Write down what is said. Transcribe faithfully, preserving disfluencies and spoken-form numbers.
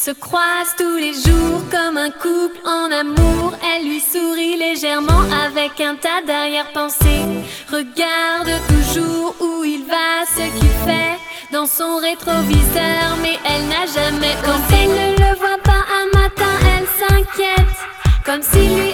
se croisent tous les jours comme un couple en amour. Elle lui sourit légèrement avec un tas d'arrière-pensées. Regarde toujours où il va, ce qu'il fait dans son rétroviseur, mais elle n'a jamais. Quand elle ne le voit pas un matin, elle s'inquiète, comme si lui